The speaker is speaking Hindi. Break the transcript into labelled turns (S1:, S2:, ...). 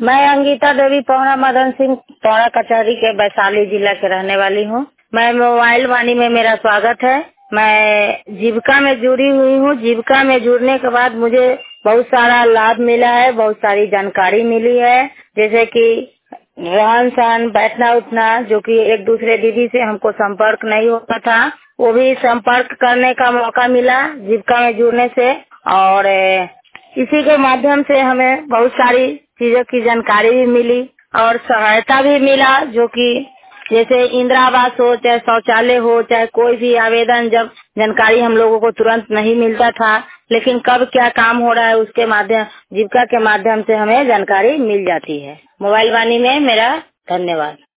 S1: मैं अंगिता देवी पौड़ा मदन सिंह पौड़ा कचहरी के वैशाली जिला के रहने वाली हूँ। मैं मोबाइल वाणी में मेरा स्वागत है। मैं जीविका में जुड़ी हुई हूँ। जीविका में जुड़ने के बाद मुझे बहुत सारा लाभ मिला है, बहुत सारी जानकारी मिली है, जैसे कि रहन सहन, बैठना उठना, जो कि एक दूसरे दीदी से हमको संपर्क नहीं होता था, वो भी संपर्क करने का मौका मिला जीविका में जुड़ने से। और इसी के माध्यम से हमें बहुत सारी चीजों की जानकारी भी मिली और सहायता भी मिला, जो कि जैसे इंदिरा आवास हो, चाहे शौचालय हो, चाहे कोई भी आवेदन, जब जानकारी हम लोगों को तुरंत नहीं मिलता था, लेकिन कब क्या काम हो रहा है उसके माध्यम, जीविका के माध्यम से हमें जानकारी मिल जाती है। मोबाइल वाणी में मेरा धन्यवाद।